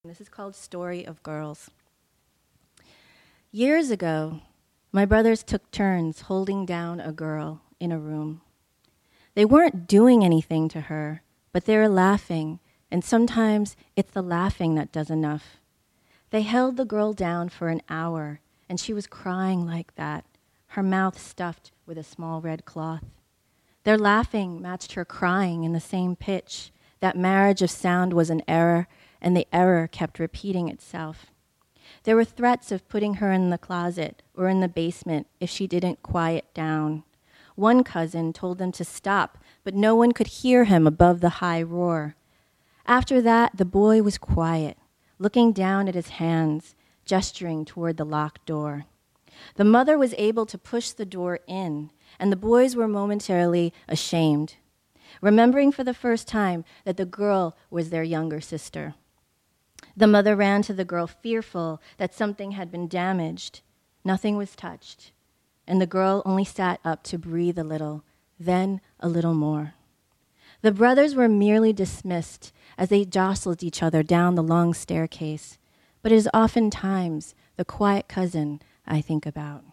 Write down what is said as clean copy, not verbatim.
This is called Story of Girls. Years ago, my brothers took turns holding down a girl in a room. They weren't doing anything to her, but they were laughing, and sometimes it's the laughing that does enough. They held the girl down for an hour, and she was crying like that, her mouth stuffed with a small red cloth. Their laughing matched her crying in the same pitch. That marriage of sound was an error, and the error kept repeating itself. There were threats of putting her in the closet or in the basement if she didn't quiet down. One cousin told them to stop, but no one could hear him above the high roar. After that, the boy was quiet, looking down at his hands, gesturing toward the locked door. The mother was able to push the door in, and the boys were momentarily ashamed, remembering for the first time that the girl was their younger sister. The mother ran to the girl, fearful that something had been damaged. Nothing was touched, and the girl only sat up to breathe a little, then a little more. The brothers were merely dismissed as they jostled each other down the long staircase, but it is oftentimes the quiet cousin I think about.